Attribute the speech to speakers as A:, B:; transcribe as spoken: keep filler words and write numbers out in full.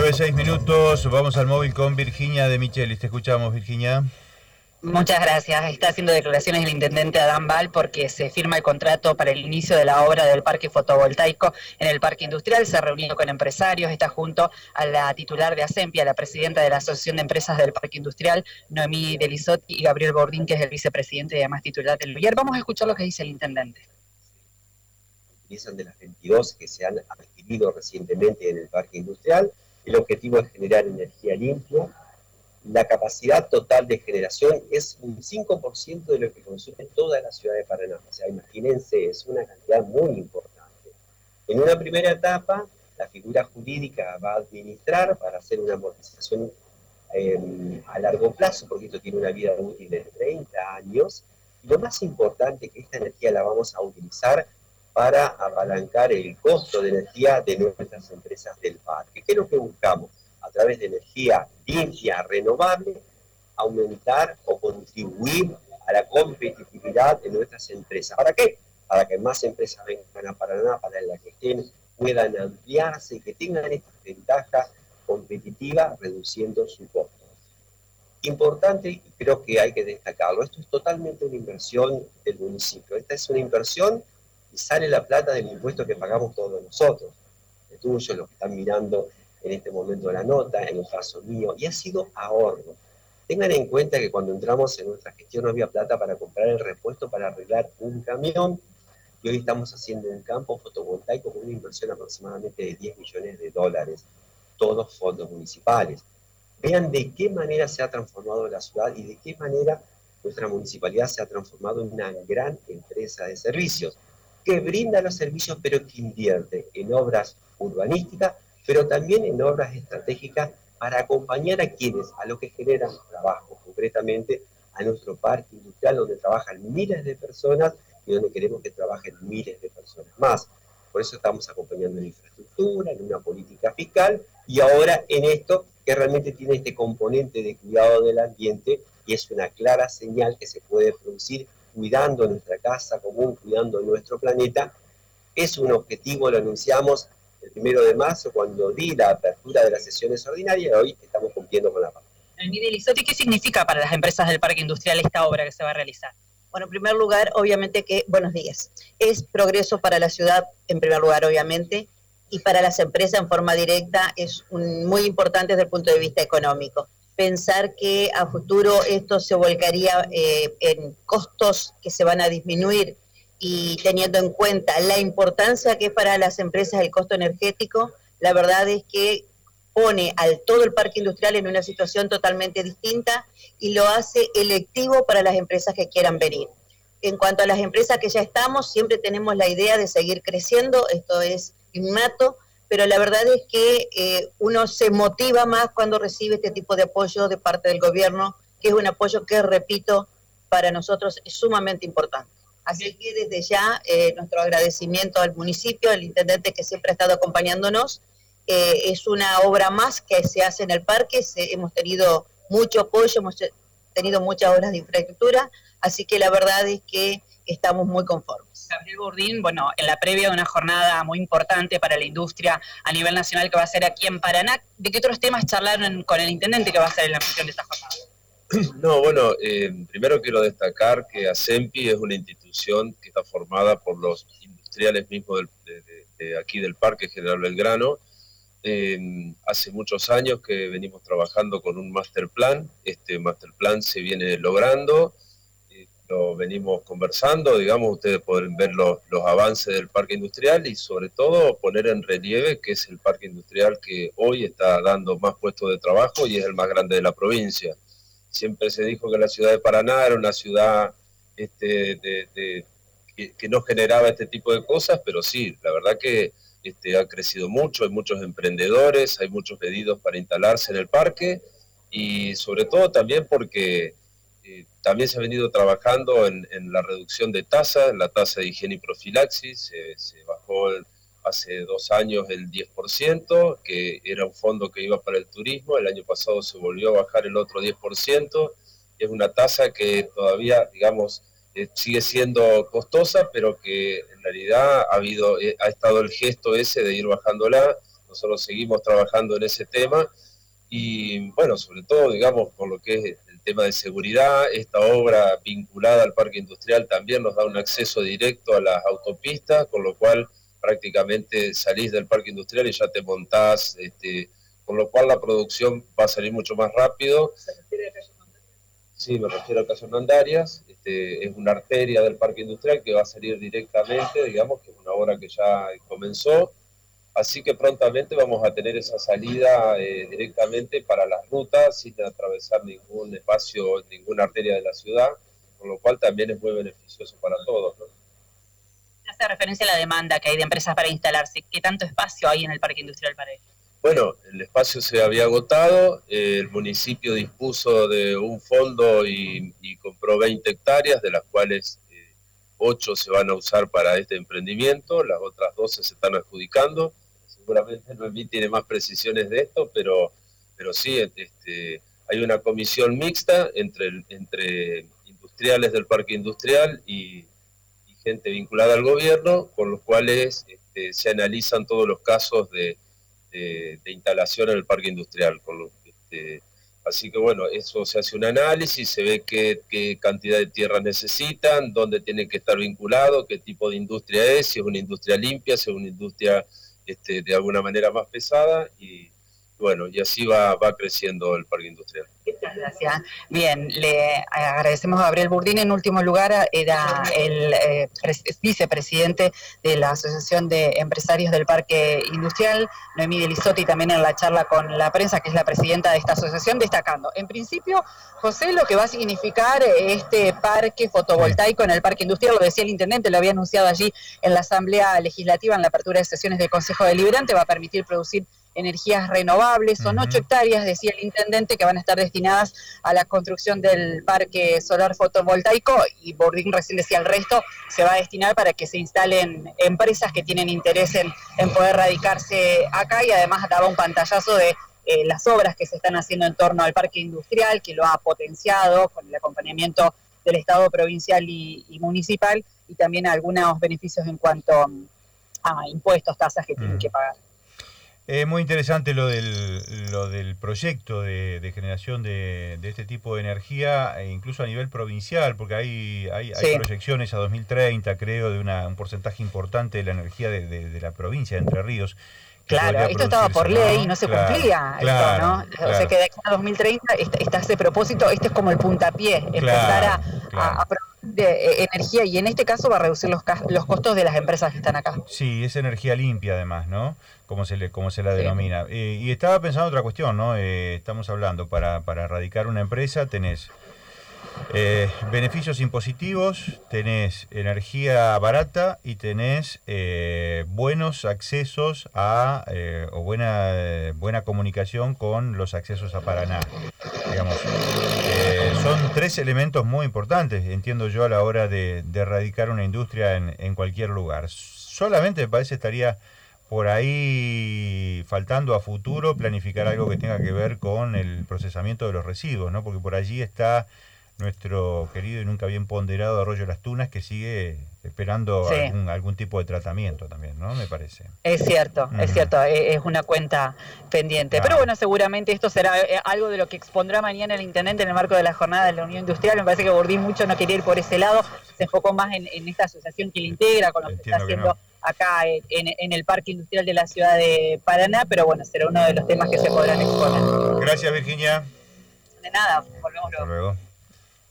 A: nueve, seis minutos, vamos al móvil con Virginia de Michelis. Te escuchamos, Virginia.
B: Muchas gracias. Está haciendo declaraciones el intendente Adán Bal porque se firma el contrato para el inicio de la obra del parque fotovoltaico en el parque industrial. Se ha reunido con empresarios, está junto a la titular de ASEMPI, a la presidenta de la Asociación de Empresas del Parque Industrial, Noemí Delisotti, y Gabriel Bordín, que es el vicepresidente y además titular del Luyer. Vamos a escuchar lo que dice el intendente.
C: Utilizan de las veintidós que se han adquirido recientemente en el parque industrial. El objetivo es generar energía limpia. La capacidad total de generación es un cinco por ciento de lo que consume toda la ciudad de Paraná. O sea, imagínense, es una cantidad muy importante. En una primera etapa, la figura jurídica va a administrar para hacer una amortización eh, a largo plazo, porque esto tiene una vida útil de treinta años. Y lo más importante es que esta energía la vamos a utilizar para apalancar el costo de energía de nuestras empresas del parque. ¿Qué es lo que buscamos? A través de energía limpia, renovable, aumentar o contribuir a la competitividad de nuestras empresas. ¿Para qué? Para que más empresas vengan a Paraná, para las que estén, puedan ampliarse y que tengan estas ventajas competitivas reduciendo su costo. Importante, y creo que hay que destacarlo, esto es totalmente una inversión del municipio. Esta es una inversión y sale la plata del impuesto que pagamos todos nosotros, el tuyo, los que están mirando en este momento la nota, en el caso mío, y ha sido ahorro. Tengan en cuenta que cuando entramos en nuestra gestión no había plata para comprar el repuesto para arreglar un camión, y hoy estamos haciendo un campo fotovoltaico con una inversión aproximadamente de diez millones de dólares, todos fondos municipales. Vean de qué manera se ha transformado la ciudad y de qué manera nuestra municipalidad se ha transformado en una gran empresa de servicios, que brinda los servicios pero que invierte en obras urbanísticas, pero también en obras estratégicas para acompañar a quienes, a los que generan trabajo, concretamente a nuestro parque industrial, donde trabajan miles de personas y donde queremos que trabajen miles de personas más. Por eso estamos acompañando en infraestructura, en una política fiscal, y ahora en esto que realmente tiene este componente de cuidado del ambiente, y es una clara señal que se puede producir cuidando nuestra casa común, cuidando nuestro planeta. Es un objetivo, lo anunciamos el primero de marzo, cuando di la apertura de las sesiones ordinarias, hoy estamos cumpliendo con la parte.
B: Noemí Delisotti, ¿qué significa para las empresas del parque industrial esta obra que se va a realizar?
D: Bueno, en primer lugar, obviamente que, buenos días, es progreso para la ciudad, en primer lugar, obviamente, y para las empresas en forma directa es un, muy importante desde el punto de vista económico. Pensar que a futuro esto se volcaría eh, en costos que se van a disminuir, y teniendo en cuenta la importancia que es para las empresas el costo energético, la verdad es que pone al todo el parque industrial en una situación totalmente distinta y lo hace electivo para las empresas que quieran venir. En cuanto a las empresas que ya estamos, siempre tenemos la idea de seguir creciendo, esto es innato, pero la verdad es que eh, uno se motiva más cuando recibe este tipo de apoyo de parte del gobierno, que es un apoyo que, repito, para nosotros es sumamente importante. Así que desde ya eh, nuestro agradecimiento al municipio, al intendente que siempre ha estado acompañándonos. Eh, es una obra más que se hace en el parque, se, hemos tenido mucho apoyo, hemos tenido muchas obras de infraestructura, así que la verdad es que estamos muy conformes.
B: Gabriel Bordín, bueno, en la previa de una jornada muy importante para la industria a nivel nacional que va a ser aquí en Paraná, ¿de qué otros temas charlaron con el intendente que va a ser en la función de esta jornada?
E: No, bueno, eh, primero quiero destacar que ASEMPI es una institución que está formada por los industriales mismos del, de, de, de aquí del Parque General Belgrano. Eh, hace muchos años que venimos trabajando con un master plan. Este master plan se viene logrando, eh, lo venimos conversando, digamos, ustedes pueden ver los, los avances del parque industrial y sobre todo poner en relieve que es el parque industrial que hoy está dando más puestos de trabajo y es el más grande de la provincia. Siempre se dijo que la ciudad de Paraná era una ciudad este, de, de, que, que no generaba este tipo de cosas, pero sí, la verdad que este, ha crecido mucho, hay muchos emprendedores, hay muchos pedidos para instalarse en el parque y sobre todo también porque eh, también se ha venido trabajando en, en la reducción de tasas, la tasa de higiene y profilaxis, eh, se bajó el, hace dos años el diez por ciento, que era un fondo que iba para el turismo, el año pasado se volvió a bajar el otro diez por ciento, es una tasa que todavía, digamos, eh, sigue siendo costosa, pero que en realidad ha habido, eh, ha estado el gesto ese de ir bajándola. nosotros seguimos trabajando en ese tema y bueno, sobre todo, digamos, por lo que es el tema de seguridad, esta obra vinculada al parque industrial también nos da un acceso directo a las autopistas, con lo cual prácticamente salís del parque industrial y ya te montás, este, con lo cual la producción va a salir mucho más rápido. Sí, me refiero a Calle Hernandarias, este, es una arteria del parque industrial que va a salir directamente, digamos, que es una obra que ya comenzó, así que prontamente vamos a tener esa salida eh, directamente para las rutas sin atravesar ningún espacio, ninguna arteria de la ciudad, con lo cual también es muy beneficioso para todos, ¿no?
B: Hace referencia a la demanda que hay de empresas para instalarse. ¿Qué tanto espacio hay en el parque industrial para esto?
E: Bueno, el espacio se había agotado, eh, el municipio dispuso de un fondo y, y compró veinte hectáreas, de las cuales eh, ocho se van a usar para este emprendimiento, las otras doce se están adjudicando. Seguramente Noemí tiene más precisiones de esto, pero, pero sí, este, hay una comisión mixta entre, entre industriales del parque industrial y, y gente vinculada al gobierno, con los cuales este, se analizan todos los casos de De, de instalación en el parque industrial. Con lo, este, así que bueno, eso se hace un análisis, se ve qué, qué cantidad de tierras necesitan, dónde tiene que estar vinculado, qué tipo de industria es, si es una industria limpia, si es una industria este, de alguna manera más pesada, y bueno, y así va, va creciendo el parque industrial.
B: Muchas gracias. Bien, le agradecemos a Gabriel Burdín. En último lugar, era el eh, vicepresidente de la Asociación de Empresarios del Parque Industrial, Noemí Delizotti, también en la charla con la prensa, que es la presidenta de esta asociación, destacando, en principio, José, lo que va a significar este parque fotovoltaico en el parque industrial, lo decía el intendente, lo había anunciado allí en la Asamblea Legislativa, en la apertura de sesiones del Consejo Deliberante, va a permitir producir energías renovables, son ocho hectáreas, decía el intendente, que van a estar destinadas a la construcción del parque solar fotovoltaico, y Burdín recién decía el resto se va a destinar para que se instalen empresas que tienen interés en, en poder radicarse acá, y además daba un pantallazo de eh, las obras que se están haciendo en torno al parque industrial, que lo ha potenciado con el acompañamiento del Estado provincial y, y municipal, y también algunos beneficios en cuanto a impuestos, tasas que tienen
A: mm.
B: que pagar.
A: Es muy interesante lo del, lo del proyecto de, de generación de, de este tipo de energía, e incluso a nivel provincial, porque hay, hay,
B: Sí.
A: hay proyecciones a dos mil treinta, creo, de una, un porcentaje importante de la energía de, de, de la provincia de Entre Ríos.
B: Claro, esto estaba por ley y no se
A: claro,
B: cumplía,
A: claro,
B: esto, ¿no?
A: Claro.
B: O sea que de aquí a dos mil treinta está, está ese propósito, este es como el puntapié, empezar
A: Claro,
B: a,
A: claro.
B: a, a producir de, eh, energía, y en este caso va a reducir los, los costos de las empresas que están acá.
A: Sí, es energía limpia además, ¿no? Como se le, como se la
B: Sí.
A: denomina. Eh, y estaba pensando otra cuestión, ¿no? Eh, estamos hablando, para, para erradicar una empresa tenés eh, beneficios impositivos, tenés energía barata y tenés eh, buenos accesos a, eh, o buena, eh, buena comunicación con los accesos a Paraná. Digamos, eh, son tres elementos muy importantes, entiendo yo, a la hora de, de erradicar una industria en, en cualquier lugar. Solamente me parece estaría por ahí faltando a futuro planificar algo que tenga que ver con el procesamiento de los residuos, ¿no? Porque por allí está nuestro querido y nunca bien ponderado Arroyo Las Tunas, que sigue esperando
B: Sí.
A: algún, algún tipo de tratamiento también, ¿no? Me parece.
B: Es cierto,
A: Ujú.
B: es cierto, es una cuenta pendiente.
A: Claro.
B: Pero bueno, seguramente esto será algo de lo que expondrá mañana el intendente en el marco de la jornada de la Unión Industrial. Me parece que Burdín mucho no quería ir por ese lado, se enfocó más en, en esta asociación que le integra, con lo que está
A: Entiendo que
B: haciendo
A: no.
B: acá en, en el Parque Industrial de la ciudad de Paraná, pero bueno, será uno de los temas que se podrán exponer.
A: Gracias, Virginia.
B: De nada, volvemos
A: Hasta
B: luego.
A: luego.